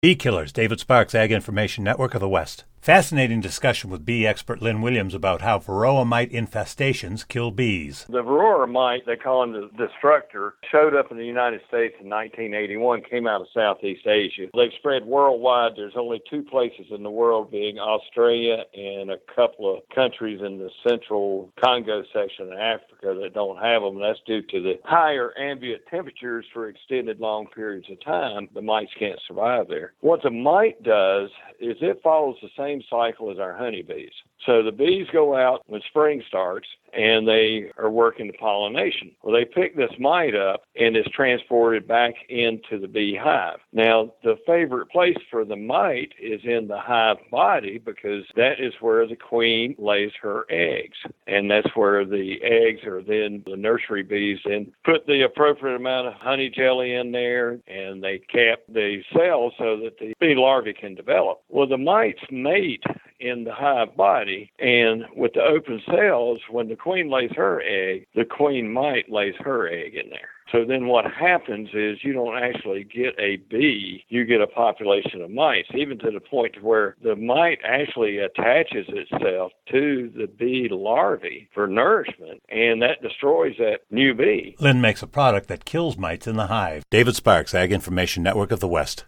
Bee Killers, David Sparks, Ag Information Network of the West. Fascinating discussion with bee expert Lynn Williams about how varroa mite infestations kill bees. The varroa mite, they call him the destructor, showed up in the United States in 1981, came out of Southeast Asia. They've spread worldwide. There's only two places in the world, being Australia and a couple of countries in the central Congo section of Africa that don't have them. That's due to the higher ambient temperatures for extended long periods of time. The mites can't survive there. What the mite does is it follows the same cycle as our honeybees. So the bees go out when spring starts and they are working the pollination. Well, they pick this mite up and it's transported back into the bee hive. Now, the favorite place for the mite is in the hive body because that is where the queen lays her eggs. And that's where the eggs are then the nursery bees then put the appropriate amount of honey jelly in there and they cap the cells so that the bee larvae can develop. Well, the mites mate in the hive body, and with the open cells, when the queen lays her egg, the queen mite lays her egg in there. So then what happens is you don't actually get a bee, you get a population of mites, even to the point where the mite actually attaches itself to the bee larvae for nourishment, and that destroys that new bee. Lynn makes a product that kills mites in the hive. David Sparks, Ag Information Network of the West.